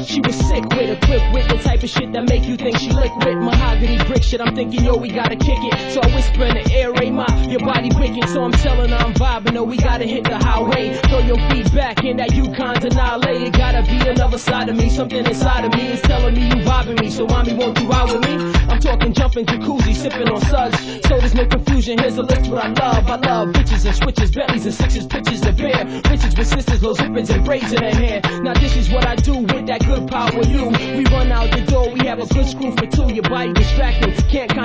She was sick with a clip with the type of shit that make you think she liquid. Mahogany brick shit, I'm thinking, yo, we gotta kick it. So I whisper in the air, hey ma, your body wicked. So I'm telling her I'm vibing, no, we gotta hit the highway. Throw your feet back in that Yukon Denali. It gotta be another side of me, something inside of me is telling me you vibing me. So mommy, won't you ride with me? I'm talking jumping jacuzzi, sipping on suds. So there's no confusion, here's a list what I love. I love bitches and switches, Bentleys and sixes, pitches to bear. Bitches with sisters, low zippers and braids in their hair. Now this is what I do with that good power you. We run out the door, we have a good screw for two. Your body distracting, can't